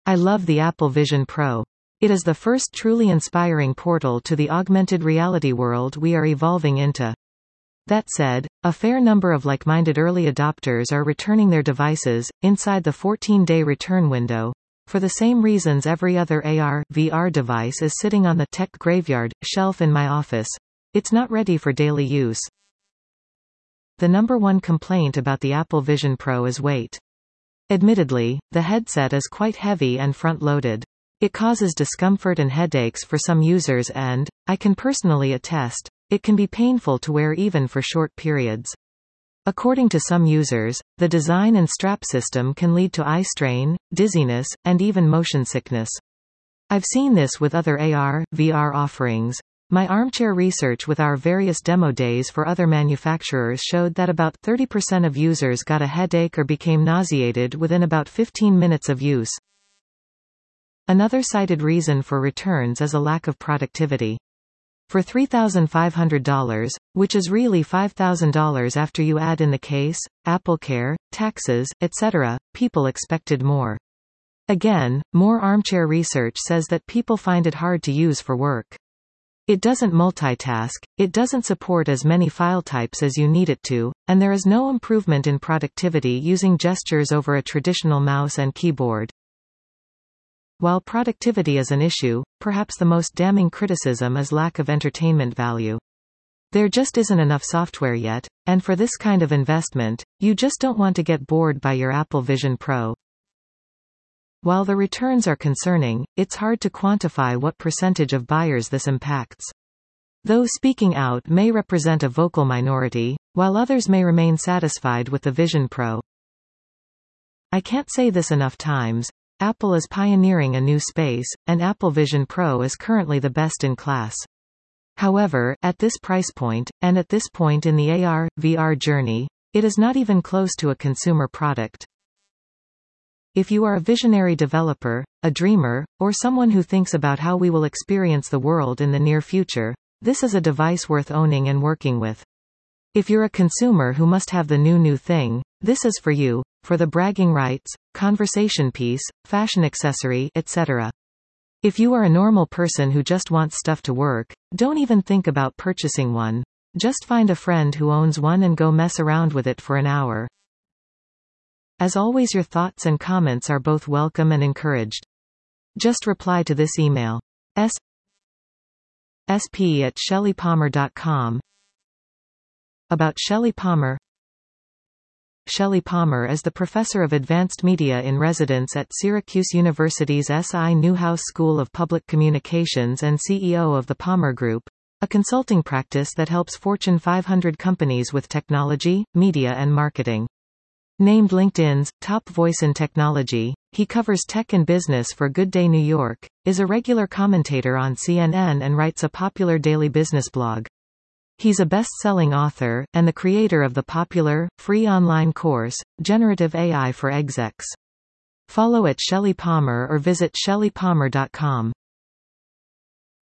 I love the Apple Vision Pro. It is the first truly inspiring portal to the augmented reality world we are evolving into. That said, a fair number of like-minded early adopters are returning their devices, inside the 14-day return window, for the same reasons every other AR, VR device is sitting on the tech graveyard shelf in my office. It's not ready for daily use. The number one complaint about the Apple Vision Pro is weight. Admittedly, the headset is quite heavy and front-loaded. It causes discomfort and headaches for some users and, I can personally attest, it can be painful to wear even for short periods. According to some users, the design and strap system can lead to eye strain, dizziness, and even motion sickness. I've seen this with other AR, VR offerings. My armchair research with our various demo days for other manufacturers showed that about 30% of users got a headache or became nauseated within about 15 minutes of use. Another cited reason for returns is a lack of productivity. For $3,500, which is really $5,000 after you add in the case, AppleCare, taxes, etc., people expected more. Again, more armchair research says that people find it hard to use for work. It doesn't multitask, it doesn't support as many file types as you need it to, and there is no improvement in productivity using gestures over a traditional mouse and keyboard. While productivity is an issue, perhaps the most damning criticism is lack of entertainment value. There just isn't enough software yet, and for this kind of investment, you just don't want to get bored by your Apple Vision Pro. While the returns are concerning, it's hard to quantify what percentage of buyers this impacts. Those speaking out may represent a vocal minority, while others may remain satisfied with the Vision Pro. I can't say this enough times, Apple is pioneering a new space, and Apple Vision Pro is currently the best in class. However, at this price point, and at this point in the AR, VR journey, it is not even close to a consumer product. If you are a visionary developer, a dreamer, or someone who thinks about how we will experience the world in the near future, this is a device worth owning and working with. If you're a consumer who must have the new thing, this is for you, for the bragging rights, conversation piece, fashion accessory, etc. If you are a normal person who just wants stuff to work, don't even think about purchasing one. Just find a friend who owns one and go mess around with it for an hour. As always, your thoughts and comments are both welcome and encouraged. Just reply to this email. sp@shelleypalmer.com. About Shelley Palmer. Shelley Palmer is the professor of advanced media in residence at Syracuse University's S.I. Newhouse School of Public Communications and CEO of the Palmer Group, a consulting practice that helps Fortune 500 companies with technology, media and marketing. Named LinkedIn's top voice in technology, he covers tech and business for Good Day New York, is a regular commentator on CNN and writes a popular daily business blog. He's a best-selling author, and the creator of the popular, free online course, Generative AI for Execs. Follow @Shelley Palmer or visit shelleypalmer.com.